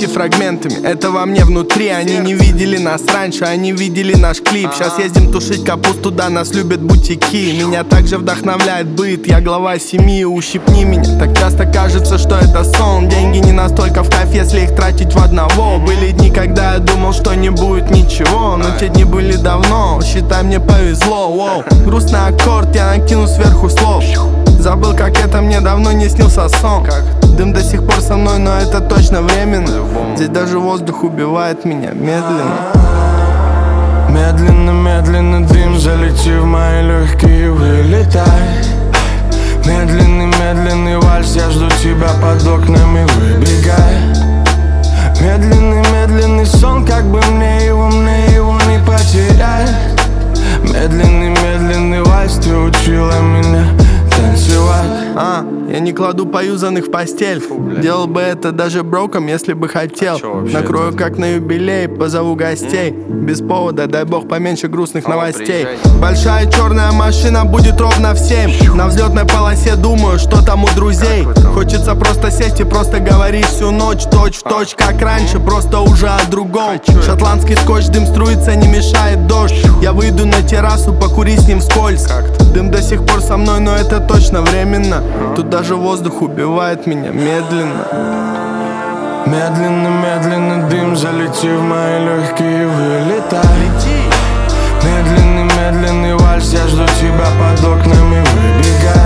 новости фрагментами. Это во мне внутри. Они не видели нас раньше, они видели наш клип. Сейчас ездим тушить капусту, да, нас любят бутики. Меня также вдохновляет быт, я глава семьи, ущипни меня. Так часто кажется, что это сон. Деньги не настолько в кайф, если их тратить в одного. Были дни, когда я думал, что не будет ничего, но те дни были давно, считай, мне повезло. Воу. Грустный аккорд, я накину сверху слов. Забыл, как это, мне давно не снился сон. Дым до сих пор со мной, но это точно временно. Здесь даже воздух убивает меня медленно. Медленно, медленно дым, залети в мои легкие, вылетай. Медленный, медленный вальс, я жду тебя под окнами, выбегай. Медленный, медленный сон, как бы мне его не потерять. Медленный, медленный вальс, ты учила меня танцевать. Я не кладу поюзанных в постель. Делал бы это даже броком, если бы хотел. Накрою как на юбилей, позову гостей. Без повода, дай бог, поменьше грустных новостей. Большая черная машина будет ровно в 7. На взлетной полосе думаю, что там у друзей. Хочется просто сесть и просто говорить всю ночь. Точь в точь, как раньше, просто уже о другом. Шотландский скотч, дым струится, не мешает дождь. Я выйду на террасу, покури с ним вскользь. Дым до сих пор со мной, но это точно временно. Тут даже воздух убивает меня медленно. Медленно, медленно дым, залети в мои легкие, вылетай. Медленный, медленный вальс, я жду тебя под окнами, выбегай.